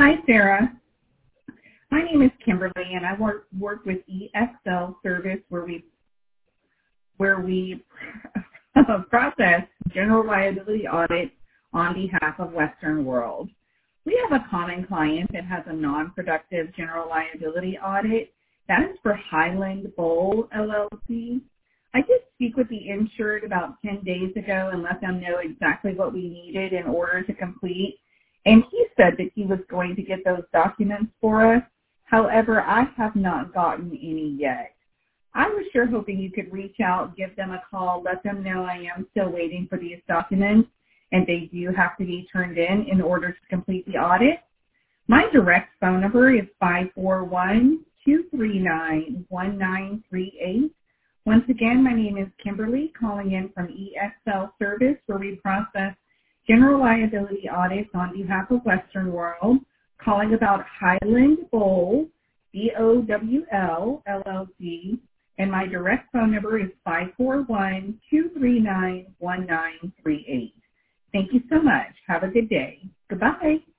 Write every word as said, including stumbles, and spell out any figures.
Hi, Sarah. My name is Kimberly, and I work work with E X L Service, where we where we process general liability audits on behalf of Western World. We have a common client that has a non-productive general liability audit. That is for Highland Bowl L L C. I did speak with the insured about ten days ago and let them know exactly what we needed in order to complete. And he said that he was going to get those documents for us. However, I have not gotten any yet. I was sure hoping you could reach out, give them a call, let them know I am still waiting for these documents, and they do have to be turned in in order to complete the audit. My direct phone number is five four one, two three nine, one nine three eight. Once again, my name is Kimberly, calling in from E X L Service, where we process general liability audits on behalf of Western World, calling about Highland Bowl, B O W L, L L C, and my direct phone number is five four one, two three nine, one nine three eight. Thank you so much. Have a good day. Goodbye.